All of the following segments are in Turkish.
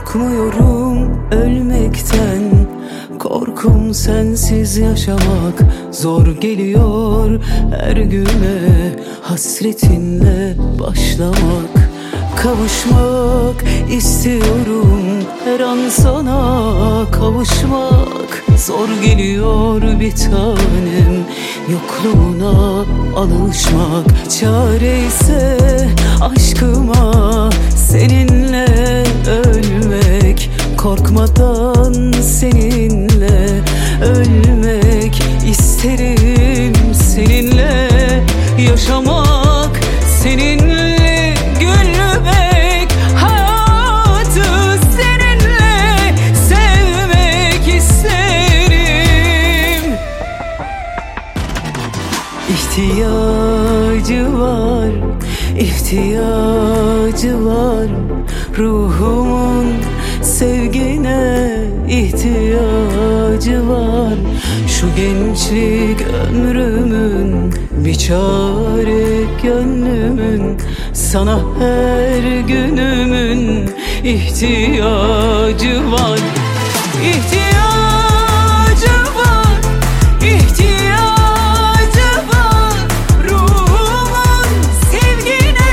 Korkmuyorum ölmekten, korkum sensiz yaşamak zor geliyor her güne. Hasretinle başlamak, kavuşmak istiyorum her an sana. Kavuşmak zor geliyor bir tanem, yokluğuna alışmak. Çare ise aşkıma seninle ölmek, korkmadan seninle ölmek isterim. Seninle yaşamak, seninle gülmek, hayatı seninle sevmek isterim. İhtiyacı var, ihtiyacı var, ruhumun sevgine ihtiyacı var. Şu gençlik ömrümün bir çare gönlümün, sana her günümün ihtiyacı var. İhtiyacı var, ihtiyacı var, ruhumun sevgine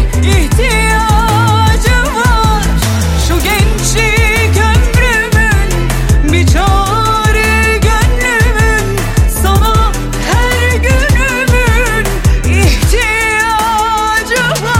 ihtiyacı var. Şu gençlik ömrümün bir çare gönlümün, sana her günümün ihtiyacı var.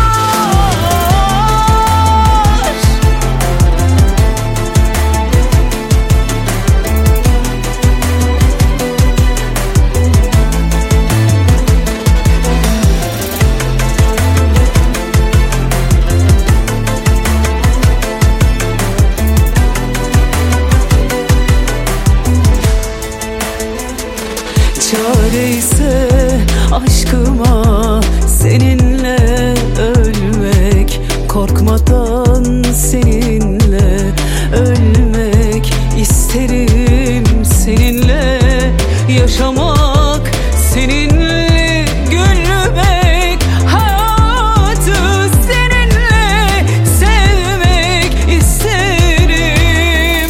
Çare ise aşkıma seninle ölmek, korkmadan seninle ölmek isterim. Seninle yaşamak, seninle gülmek, hayatı seninle sevmek isterim.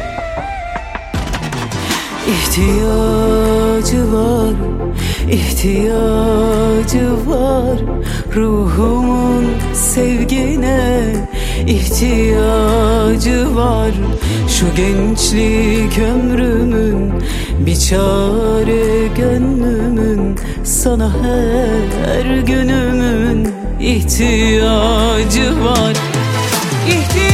İhtiyacı var, ihtiyacı var, ruhumun sevgine ihtiyacı var. Şu gençlik ömrümün bir çare gönlümün, sana her günümün ihtiyacı var.